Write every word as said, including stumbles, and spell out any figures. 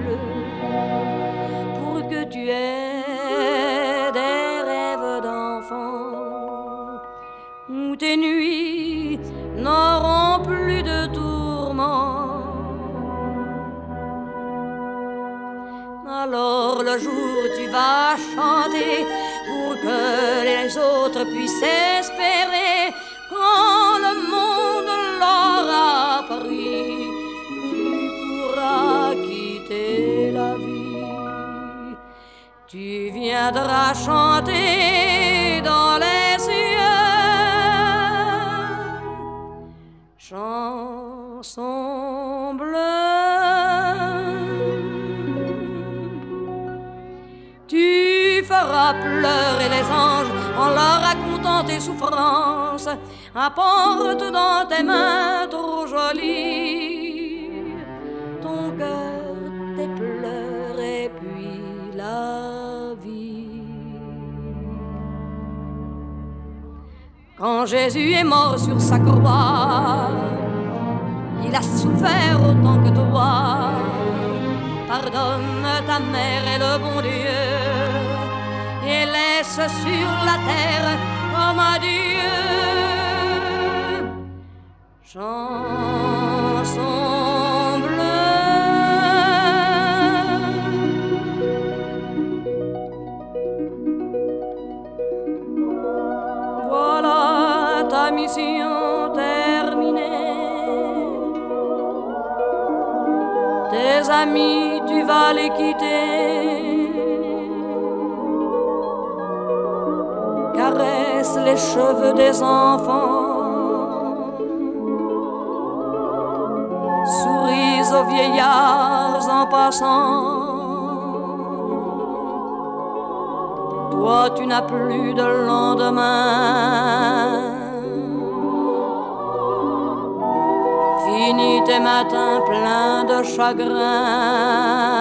bleus pour que tu aies des rêves d'enfant où tes nuits n'auront plus de tourments. Alors le jour tu vas chanter pour que les autres puissent espérer. Quand le monde l'aura pris, tu pourras quitter la vie. Tu viendras chanter dans les cieux, chanson bleue. Tu feras pleurer les anges en leur racontant tes souffrances. Apporte dans tes mains trop jolies ton cœur, tes pleurs et puis la vie. Quand Jésus est mort sur sa croix, il a souffert autant que toi. Pardonne ta mère et le bon Dieu et laisse sur la terre comme adieu. Chanson bleue. Voilà ta mission terminée. Tes amis, tu vas les quitter. Caresse les cheveux des enfants. Souris aux vieillards en passant. Toi, tu n'as plus de lendemain. Finis tes matins pleins de chagrin.